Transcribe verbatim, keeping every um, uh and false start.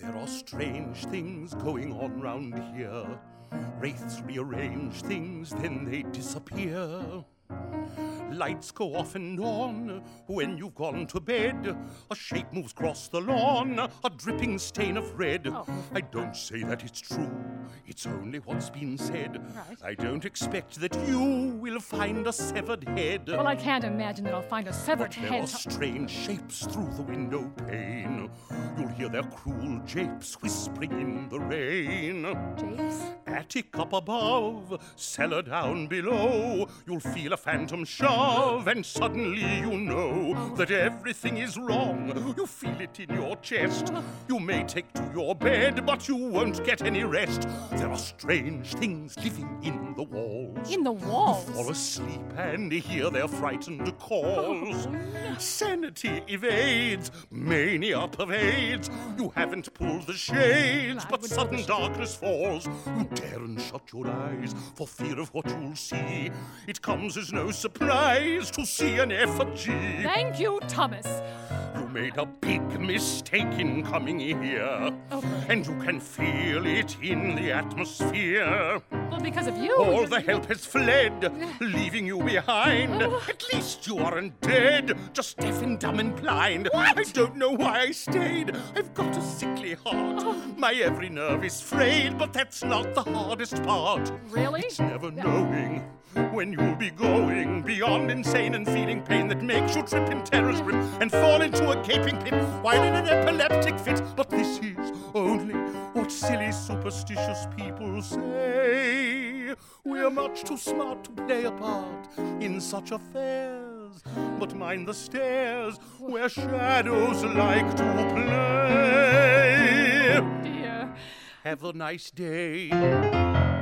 There are strange things going on round here. Wraiths rearrange things, then they disappear. Lights go off and on when you've gone to bed. A shape moves across the lawn, a dripping stain of red. Oh. I don't say that it's true, it's only what's been said. Right. I don't expect that you will find a severed head. Well, I can't imagine that I'll find a severed But there head. are strange shapes through the window pane. You'll hear their cruel japes whispering in the rain. Japes? Attic up above, cellar down below. You'll feel a phantom shove, and suddenly you know that everything is wrong. You feel it in your chest. You may take to your bed, but you won't get any rest. There are strange things living in the walls. In the walls? You fall asleep and hear their frightened calls. Sanity evades, mania pervades. You haven't pulled the shades, I but would sudden pull the darkness falls. You daren't shut your eyes for fear of what you'll see. It comes as no surprise to see an effigy. Thank you, Thomas. You made a big mistake in coming here, Okay. and you can feel it in the atmosphere. Well, because of you. All the help has fled, leaving you behind. At least you aren't dead, just deaf and dumb and blind. What? I don't know why I stayed. I've got a sickly heart. My every nerve is frayed, but that's not the hardest part. Really? It's never knowing when you'll be going beyond insane and feeling pain that makes you trip in terror's grip and fall into a gaping pit while in an epileptic fit. But this is only what silly superstitious people say. We're much too smart to play a part in such affairs, but mind the stairs where shadows like to play. Dear. Have a nice day.